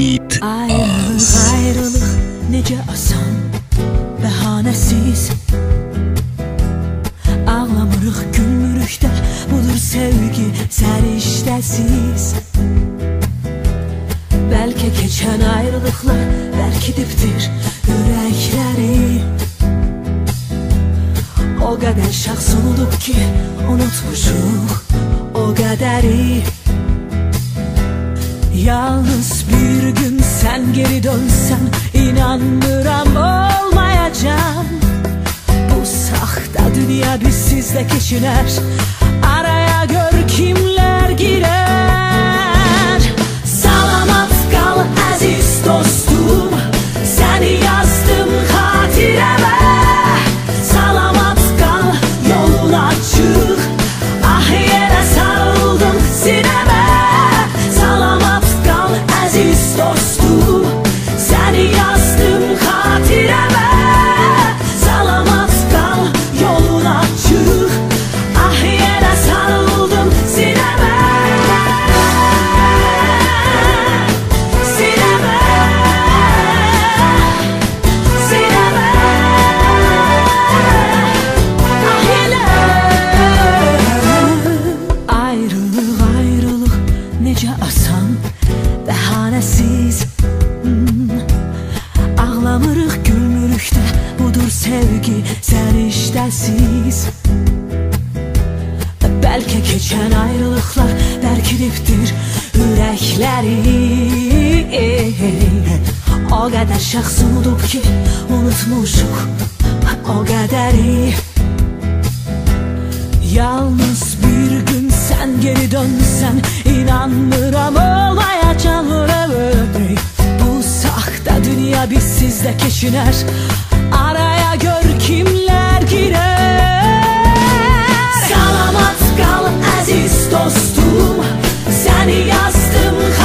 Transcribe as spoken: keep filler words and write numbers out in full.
Beat Ayrılık Az. ayrılık necə asan, bəhanəsiz. Ağlamırıq, gülmürük də, budur sevgi səriştəsiz. Bəlkə keçən ayrılıqlar bərkidibdir ürəkləri. O qədər şəxs unudub ki, unutmuşuq o qədəri. Yalnız bir gün sən geri dönsən, inanmıram olmayacağım. Bu saxta dünya bizsizdə keçilər, araya gör kimlər girər. Salamat qal əziz dostum, səni yazdım xatirəmə. Salamat qal yolun açıq, ah yerə sarıldım sinəmə. Salamat qal əziz dostum, səni yazdım xatirəmə. Salamat qal yolun açıq, ah yerə sarıldım sinəmə. Sinəmə, sinəmə, ah yerə. Ayrılıq ayrılıq necə asan, bəhanəsiz. hmm. Ağlamırıq, gülmürük də, budur sevgi səriştəsiz. Bəlkə keçən ayrılıqlar bərkidibdir ürəkləri. O qədər şəxs unudub ki, unutmuşuq o qədəri. Yalnız bir gün sən geri dönsən, inanmıram olmayacağım. Bu saxta dünya bizsizdə keçilər, araya gör kimlər girər. Salamat qal əziz dostum, səni yazdım